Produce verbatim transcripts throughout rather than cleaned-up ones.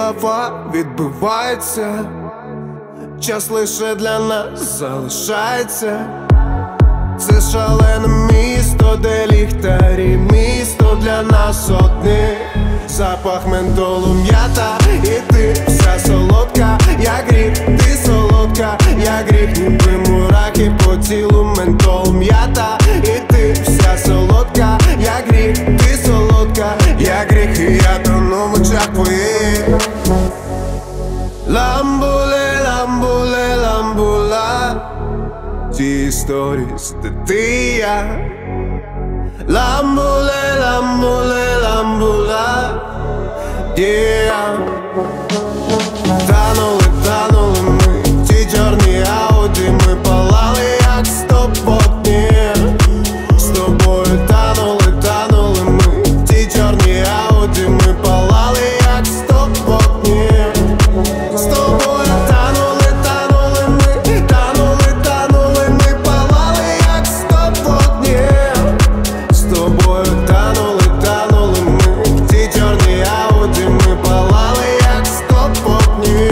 голова відбивається, час лише для нас залишається. Це шалене місто, де ліхтарі, місто для нас одних. Запах ментолу, м'ята, і ти вся солодка, як гріх, ти солодка, як гріх, ніби мурахи по тілу, ментол, м'ята, і ти вся солодка, як гріх, ти солодка, як гріх, і я тону в очах твоїх. Ламбуле, ламбуле, ламбула, ті історії, де ти і я. Ламбуле, ламбуле, ламбула, yeah. Танули, танули ми, ті чорні ауді, ми палали, як стоп вогні. З тобою танули, танули ми, ті чорні ауді, ми палали, як стоп вогні. З тобою танули, танули ми, танули, танули ми, палали, як стоп вогні. З тобою танули, танули ми, ті чорні ауді, ми палали, як стоп вогні.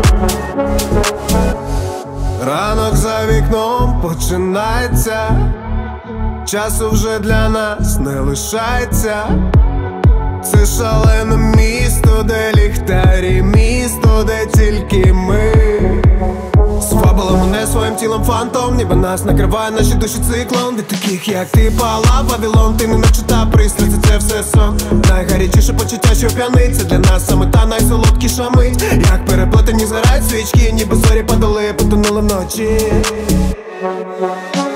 Ранок за вікном починається, часу вже для нас не лишається. Це шалене місто, де ліхтарі, місто, де тільки ми. Звабила мене своїм тілом фантом, ніби нас накриває наші душі циклон. Від таких, як ти, палав Вавилон, ти не наче та пристрасть, це все сон. Найгарячіше почуття, що п'янить, це для нас саме та найсолодкіша мить. Як переплетені згорають свічки, ніби зорі падали, потонули вночі.